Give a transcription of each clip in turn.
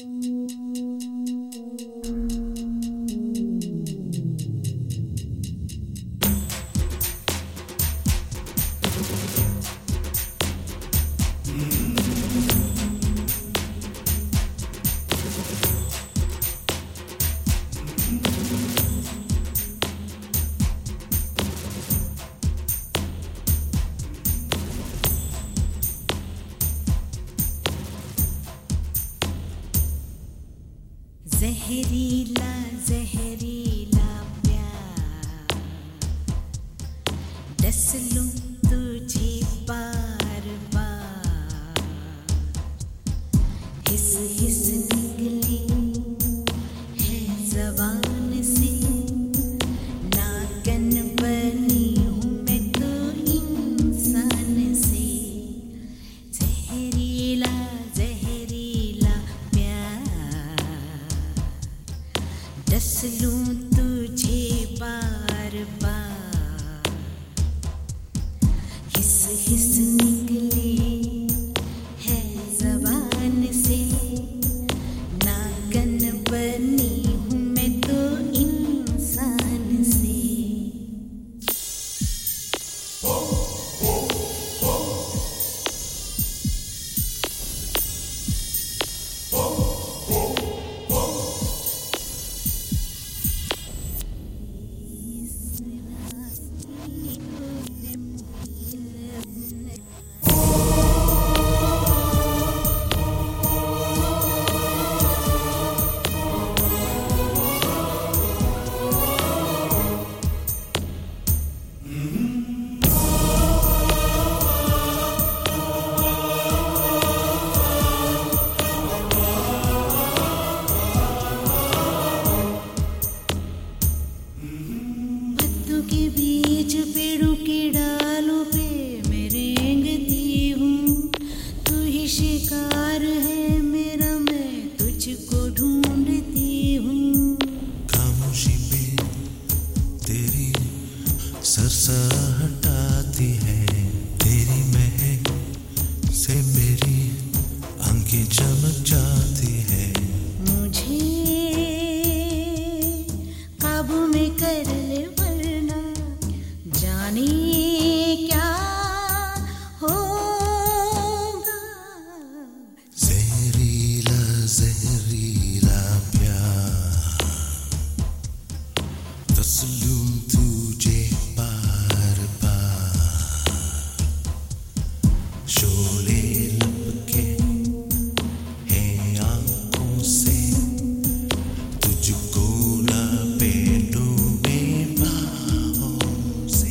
जहरीला जहरीला प्यार, डस लूं तुझे बार बार, हिस हिस निकली है ज़बान से, नागन बनी हूँ मैं तो इंसान से। जहरीला जहरीला प्यार, डस लूं तुझे बार बार, हिस हिस निकले है ज़बान से, नागन बनी हूँ मैं तो इंसान से। के बीच पेड़ों के डालों पे मैं रेंगती हूँ, तू ही शिकार है मेरा, मैं तुझको ढूंढती हूँ। खामोशी में तेरी सरसराहट आती है, तेरी महक से मेरी आंखें चमक जाती है। मुझे काबू में कर ले वरना जाने क्या होगा। जहरीला जहरीला प्यार, दस लूं तुझे बार बार, शोले लपके हैं आंखों से, तुझको लपेटूं मैं बाहों से।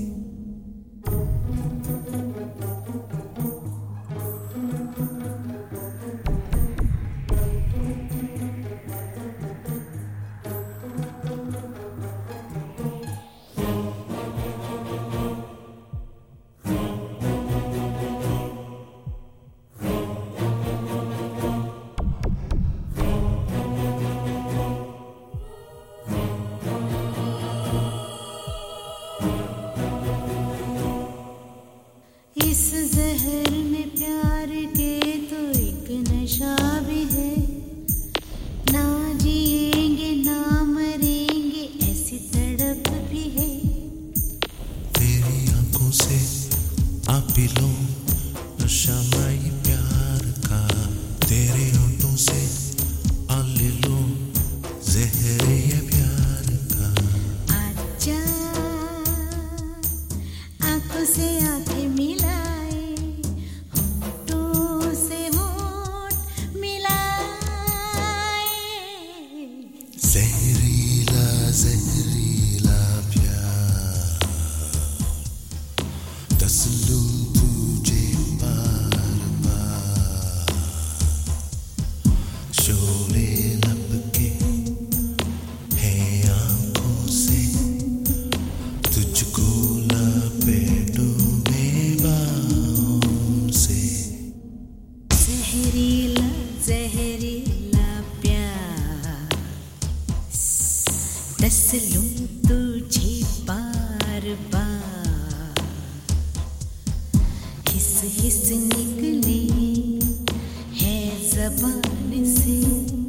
इस जहर में प्यार के तो एक नशा भी है, ना जिएंगे ना मरेंगे ऐसी तड़प भी है। तेरी आंखों से आप पी लो नशा माई प्यार का, तेरे होठों से आ ले लो जहर ये प्यार का। आजा आंखों से आंखें मिलाए, होठों से होठ मिलाए। जहरीला जहरीला प्यार, दस लूं तुझे बार बार, शोले लपके हैं आंखों से, तुझको लपेटूं मैं बाहों से। जहरीला जहरीला प्यार, डस लूं तुझे बार बार, हिस हिस निकले है ज़बान से